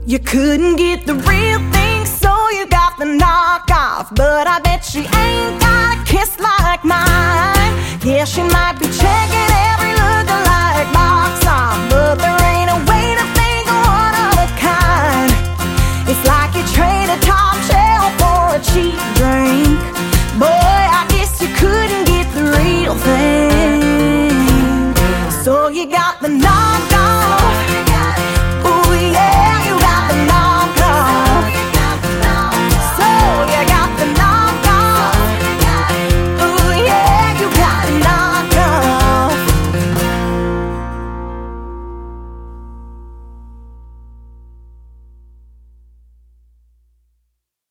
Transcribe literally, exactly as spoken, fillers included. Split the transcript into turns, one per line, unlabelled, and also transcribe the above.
You couldn't get the real thing, so you got the knockoff. But I bet she ain't got a kiss like mine. Yeah, she might be checking every lookalike box off, but there ain't a way